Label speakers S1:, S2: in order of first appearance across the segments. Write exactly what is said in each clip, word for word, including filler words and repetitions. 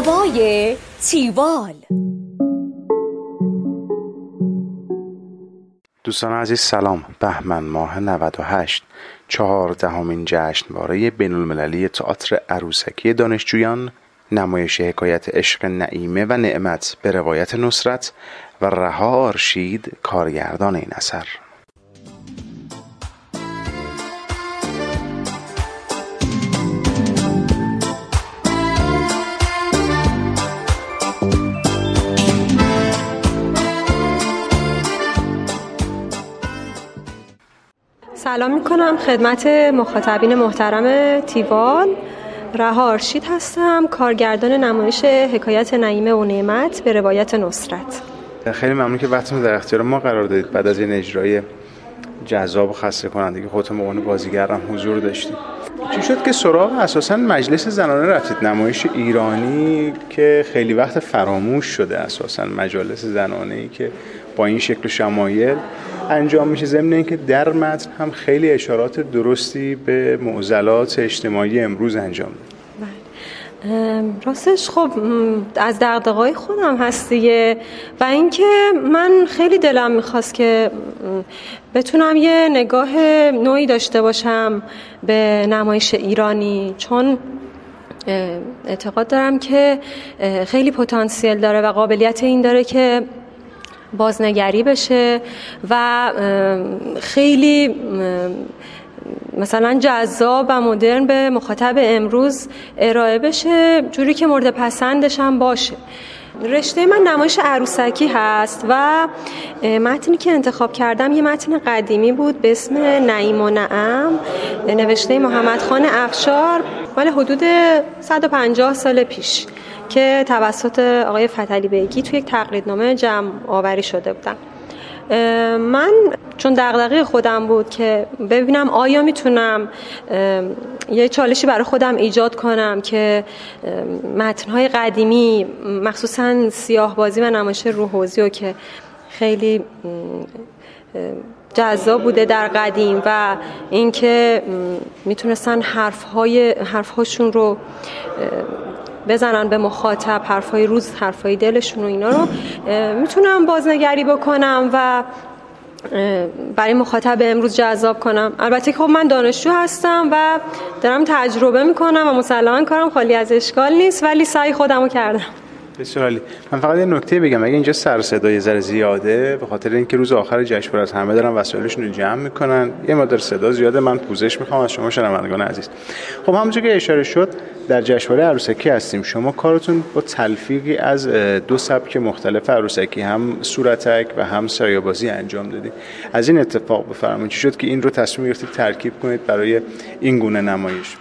S1: هوای تیوال.
S2: دوستان عزیز سلام. بهمن ماه نود و هشت، چهاردهمین جشنواره بین‌المللی تئاتر عروسکی دانشجویان، نمایش حکایت عشق نعیمه و نعمت به روایت نصرت و رها آرشید کارگردان این اثر.
S3: سلام میکنم خدمت مخاطبین محترم تیوال. رها آرشید هستم، کارگردان نمایش حکایت نعیمه و نعمت به روایت نصرت.
S2: خیلی ممنون که وقتتون در اختیار ما قرار دادید. بعد از این اجرای جذاب و خسته کننده که خودتون به عنوان بازیگر هم حضور داشتید، چی شد که سراغ اساساً مجلس زنانه رفتید؟ نمایش ایرانی که خیلی وقت فراموش شده، اساساً مجالس زنانه‌ای که با این شکل شمایل انجام میشه، ضمن اینکه در متن هم خیلی اشارات درستی به معضلات اجتماعی امروز انجام داد.
S3: راستش خب از دغدغه‌های خودم هست دیگه، و اینکه من خیلی دلم میخواست که بتونم یه نگاه نوعی داشته باشم به نمایش ایرانی، چون اعتقاد دارم که خیلی پتانسیل داره و قابلیت این داره که بازنگری بشه و خیلی مثلا جذاب و مدرن به مخاطب امروز ارائه بشه، جوری که مورد پسندش هم باشه. رشته من نمایش عروسکی هست و متنی که انتخاب کردم یه متن قدیمی بود به اسم نعیم و نعم، نوشته محمد خان افشار، مال حدود صد و پنجاه سال پیش، که توسط آقای فتحعلی بیگی توی یک تقلیدنامه جمع آوری شده بودن. من چون دغدغه خودم بود که ببینم آیا میتونم یه چالشی برای خودم ایجاد کنم که متن‌های قدیمی، مخصوصاً سیاه‌بازی و نمایش روح‌حوزی رو که خیلی جذاب بوده در قدیم و اینکه میتونستن حرف‌های حرف‌هاشون رو بزنن به مخاطب، حرفای روز، حرفای دلشون و اینا رو میتونم بازنگری بکنم و برای مخاطب امروز جذاب کنم. البته که خب من دانشجو هستم و دارم تجربه میکنم و مسلماً کارم خالی از اشکال نیست، ولی سعی خودمو کردم.
S2: بسیار عالی. من فقط یه نکته بگم، اگه اینجا سر صدای ذره زیاده به خاطر اینکه روز آخر جشنواره از همه دارن وسایلشون رو جمع میکنن، یه مقدار صدا زیاده، من پوزش میخوام از شما شنوندگان عزیز. خب همونجوری که اشاره شد در جشنواره عروسکی هستیم. شما کارتون با تلفیقی از دو سبک مختلف عروسکی، هم صورتک و هم سایه‌بازی انجام دادید. از این اتفاق بفرمایید چی شد که این رو تصمیم گرفتید ترکیب کنید برای این گونه نمایش؟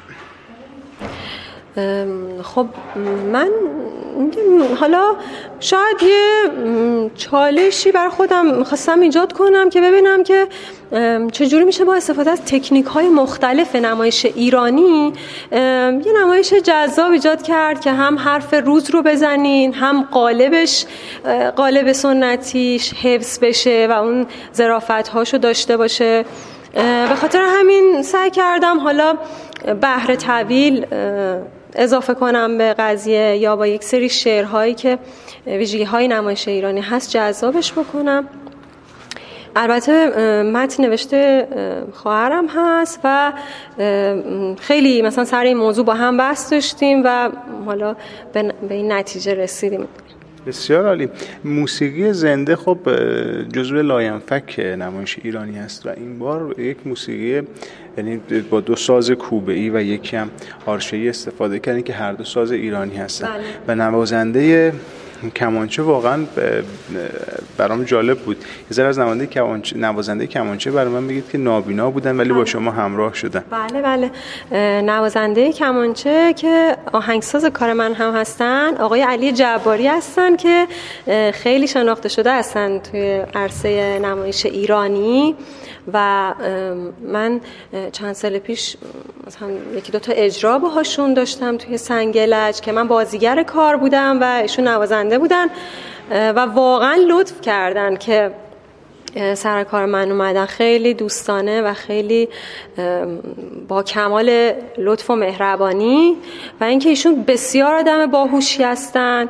S3: خب من حالا شاید یه چالشی بر خودم می‌خواستم ایجاد کنم که ببینم که چجوری میشه با استفاده از تکنیک‌های مختلف نمایش ایرانی یه نمایش جذاب ایجاد کرد که هم حرف روز رو بزنین، هم قالبش قالب سنتیش حفظ بشه و اون ظرافت‌هاشو داشته باشه. به خاطر همین سعی کردم حالا بحر طویل اضافه کنم به قضیه یا با یک سری شعرهایی که ویژگی‌های نمایش ایرانی هست جذابش بکنم. البته متن نوشته خواهرم هست و خیلی مثلا سر این موضوع با هم بحث داشتیم و حالا به این نتیجه رسیدیم.
S2: بسیار عالی. موسیقی زنده خب جزو لاینفک نمایش ایرانی است و این بار یک موسیقی، یعنی با دو ساز کوبه‌ای و یکی هم آرشه‌ای استفاده کردین که هر دو ساز ایرانی هستن. بله. و نوازنده کمانچه واقعا برام جالب بود. یه ذره از نوازنده کمانچه نوازنده کمانچه برای من بگید که نابینا بودن ولی بله. با شما همراه شدن.
S3: بله بله. نوازنده کمانچه که آهنگساز کار من هم هستن آقای علی جباری هستن که خیلی شناخته شده هستن توی عرصه نمایش ایرانی و من چند سال پیش مثلا یکی دو تا اجرا باهاشون داشتم توی سنگلج که من بازیگر کار بودم و ایشون نوازنده بودن و واقعا لطف کردن که سر کار من اومدن خیلی دوستانه و خیلی با کمال لطف و مهربانی و اینکه ایشون بسیار آدم باهوشی هستن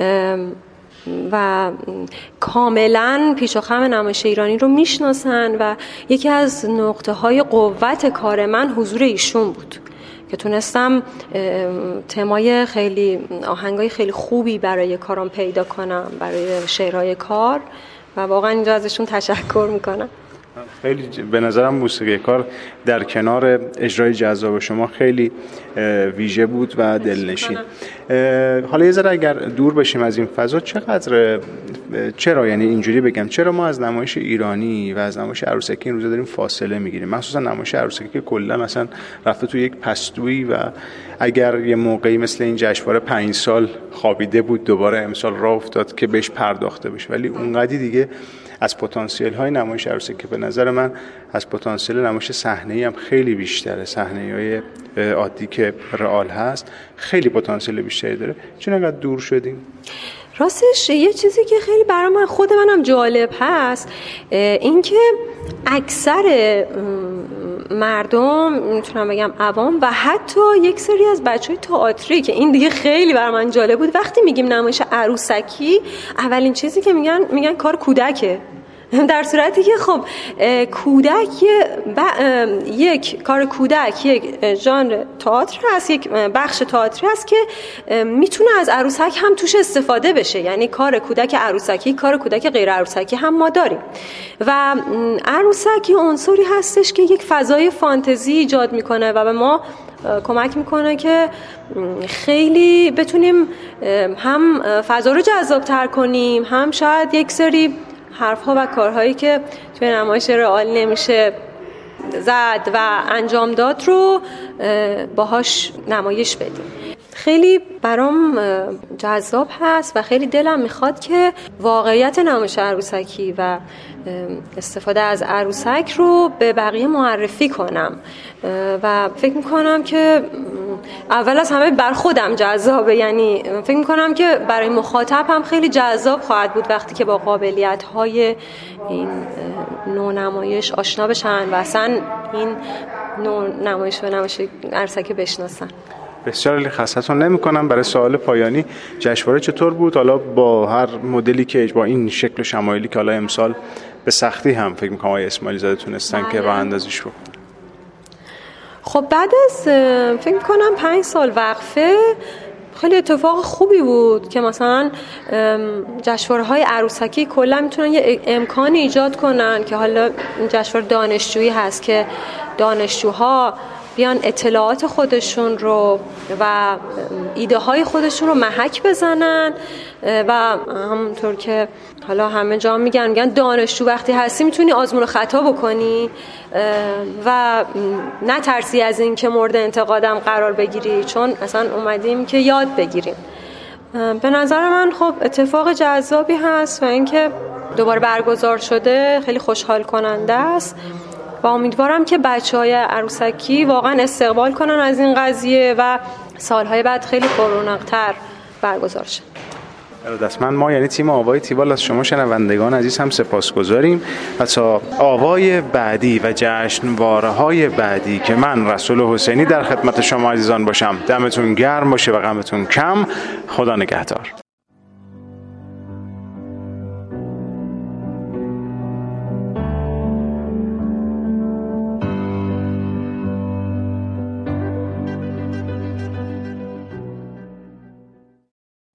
S3: و کاملا پیچ و خم نمایش ایرانی رو میشناسن و یکی از نقطه های قوت کار من حضور ایشون بود که تونستم تمای خیلی آهنگای خیلی خوبی برای کارم پیدا کنم، برای شعرهای کار و واقعا اینجا ازشون تشکر میکنم.
S2: خیلی به نظرم موسیقی کار در کنار اجرای جذاب شما خیلی ویژه بود و دلنشین. حالا یه ذره اگر دور بشیم از این فضا، چقدر چرا یعنی اینجوری بگم چرا ما از نمایش ایرانی و از نمایش عروسکی این روزا داریم فاصله میگیریم؟ مخصوصا نمایش عروسکی که کلا مثلا رفته تو یک پستویی و اگر یه موقعی مثل این جشنواره پنج سال خوابیده بود دوباره امسال راه افتاد که بهش پرداخته بشه، ولی اونقدی دیگه از پتانسیل های نمایش عروسکی که به نظر من از پتانسیل نمایش صحنه‌ای هم خیلی بیشتره، صحنه‌های عادی که رئال هست خیلی پتانسیل بیشتری داره، چون انقدر دور شدیم؟
S3: راستش یه چیزی که خیلی برای من خود منم جالب هست این که اکثر مردم میتونم بگم عوام و حتی یک سری از بچهای تئاتری که این دیگه خیلی برای من جالب بود، وقتی میگیم نمایش عروسکی اولین چیزی که میگن میگن کار کودکه، در صورتی که خب کودک یک کار کودک یک ژانر تئاتر هست، یک بخش تئاتری هست که میتونه از عروسک هم توش استفاده بشه، یعنی کار کودک عروسکی، کار کودک غیر عروسکی هم ما داریم و عروسک عنصری هستش که یک فضای فانتزی ایجاد میکنه و به ما کمک میکنه که خیلی بتونیم هم فضا رو جذاب‌تر کنیم، هم شاید یک سری حرف‌ها و کارهایی که توی نمایش رئال نمیشه زد و انجام داد رو باهاش نمایش بدیم. خیلی برام جذاب هست و خیلی دلم میخواد که واقعیت نمایش عروسکی و استفاده از عروسک رو به بقیه معرفی کنم و فکر میکنم که اول از همه بر خودم جذابه، یعنی فکر میکنم که برای مخاطب هم خیلی جذاب خواهد بود وقتی که با قابلیت‌های این نوع نمایش آشنا بشن و اصلا این نوع نمایش و نمایش عروسکی بشناسن.
S2: بسیار خستتون نمی‌کنم. برای سوال پایانی، جشنواره چطور بود؟ حالا با هر مدلی که با این شکل و شمایلی که حالا امسال به سختی هم فکر می‌کنم آقای اسماعیلی زاده تونستن که راه اندازیش رو.
S3: خب بعد از فکر می‌کنم پنج سال وقفه خیلی اتفاق خوبی بود که مثلا جشنواره‌های عروسکی کلا میتونن یه امکانی ایجاد کنن که حالا جشنواره دانشجویی هست که دانشجوها بیان اطلاعات خودشون رو و ایده های خودشون رو محک بزنن و همونطور که حالا همه جا میگن میگن دانشجو وقتی هستی میتونی آزمون خطا بکنی و نه ترسی از این که مورد انتقادم قرار بگیری، چون اصلا اومدیم که یاد بگیریم. به نظر من خب اتفاق جذابی هست و اینکه دوباره برگزار شده خیلی خوشحال کننده است و امیدوارم که بچه‌های عروسکی واقعا استقبال کنن از این قضیه و سالهای بعد خیلی پررونق‌تر برگزار شه.
S2: ارادتمند ما یعنی تیم آوای تیوال از شما شنوندگان عزیز هم سپاسگزاریم و تا آوای بعدی و جشنواره‌های بعدی که من رسول حسینی در خدمت شما عزیزان باشم، دمتون گرم باشه و غمتون کم. خدا نگهدار.